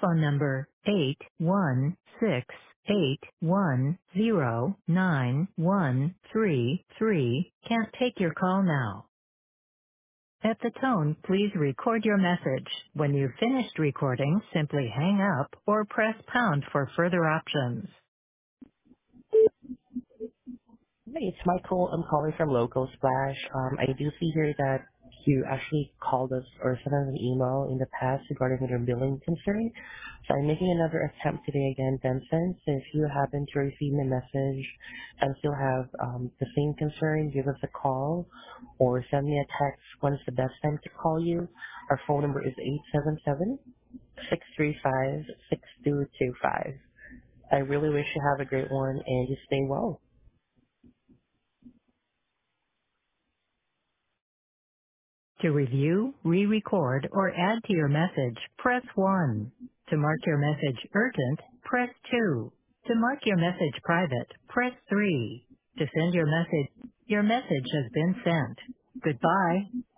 telephone number 816-810-9133 can't take your call now. At the tone, please record your message. When you've finished recording, simply hang up or press pound for further options. Hey, it's Michael. I'm calling from Local Splash. I do see here that you actually called us or sent us an email in the past regarding your billing concern. So I'm making another attempt today again, Vincent. So if you happen to receive my message and still have the same concern, give us a call or send me a text. When is the best time to call you? Our phone number is 877-635-6225. I really wish you have a great one and you stay well. To review, re-record, or add to your message, press 1. To mark your message urgent, press 2. To mark your message private, press 3. To send your message has been sent. Goodbye.